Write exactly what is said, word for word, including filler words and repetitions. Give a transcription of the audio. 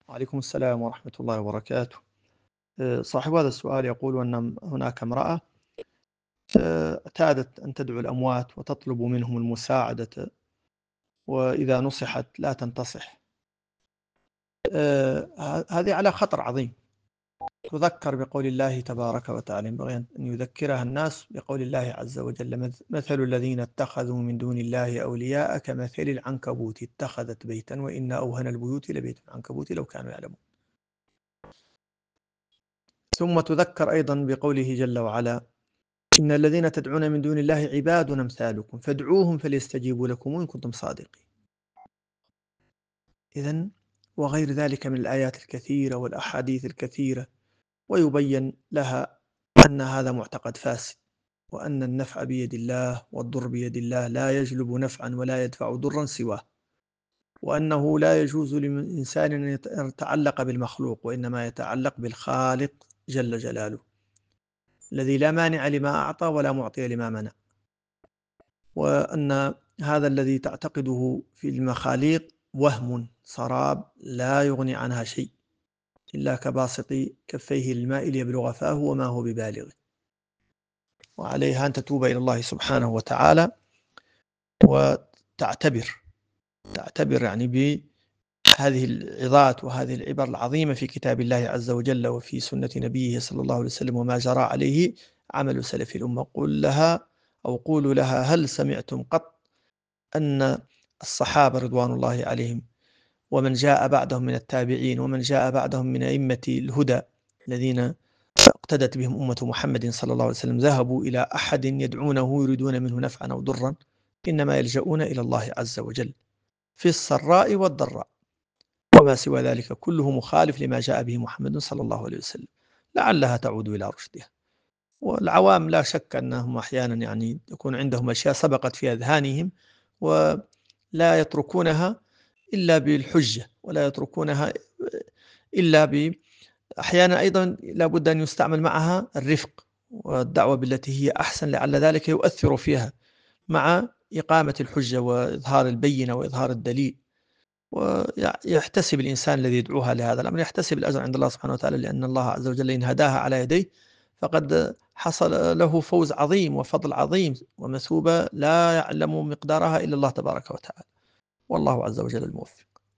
وعليكم السلام ورحمة الله وبركاته. آه، صاحب هذا السؤال يقول أن هناك امرأة آه، اعتادت أن تدعو الأموات وتطلب منهم المساعدة، وإذا نصحت لا تنتصح. آه، ه- هذه على خطر عظيم. تذكر بقول الله تبارك وتعالى، ينبغي أن يذكرها الناس بقول الله عز وجل: مث- مثل الذين اتخذوا من دون الله أولياء كمثل العنكبوت اتخذت بيتا وإن أوهن البيوت لبيت العنكبوت لو كانوا يعلمون. ثم تذكر أيضا بقوله جل وعلا: إن الذين تدعون من دون الله عباد أمثالكم فادعوهم فليستجيبوا لكم إن كنتم صادقين. إذن وغير ذلك من الآيات الكثيرة والأحاديث الكثيرة، ويبين لها أن هذا معتقد فاسد، وأن النفع بيد الله والضر بيد الله، لا يجلب نفعا ولا يدفع ضرا سواه، وأنه لا يجوز للإنسان أن يتعلق بالمخلوق، وإنما يتعلق بالخالق جل جلاله، الذي لا مانع لما أعطى ولا معطي لما منع. وأن هذا الذي تعتقده في المخاليق وهم سراب لا يغني عنها شيء، إلا كباسط كفيه للماء ليبلغ فاه وما هو ببالغه. وعليها أن تتوب إلى الله سبحانه وتعالى وتعتبر تعتبر يعني بهذه العظات وهذه العبر العظيمة في كتاب الله عز وجل وفي سنة نبيه صلى الله عليه وسلم، وما جرى عليه عمل سلف الأمة. قل لها أو قولوا لها: هل سمعتم قط أن الصحابة رضوان الله عليهم ومن جاء بعدهم من التابعين ومن جاء بعدهم من أئمة الهدى الذين اقتدت بهم أمة محمد صلى الله عليه وسلم ذهبوا إلى أحد يدعونه يريدون منه نفعا أو ضرا؟ إنما يلجؤون إلى الله عز وجل في السراء والضراء، وما سوى ذلك كله مخالف لما جاء به محمد صلى الله عليه وسلم، لعلها تعود إلى رشدها. والعوام لا شك أنهم أحيانا يعني يكون عندهم أشياء سبقت في أذهانهم ولا يتركونها إلا بالحجة، ولا يتركونها إلا ب أحيانا أيضا لابد أن يستعمل معها الرفق والدعوة بالتي هي أحسن، لعل ذلك يؤثر فيها مع إقامة الحجة وإظهار البينة وإظهار الدليل. ويحتسب الإنسان الذي يدعوها لهذا الأمر، يحتسب الأجر عند الله سبحانه وتعالى، لأن الله عز وجل إن هداها على يديه فقد حصل له فوز عظيم وفضل عظيم ومثوبة لا يعلم مقدارها إلا الله تبارك وتعالى، والله عز وجل الموفق.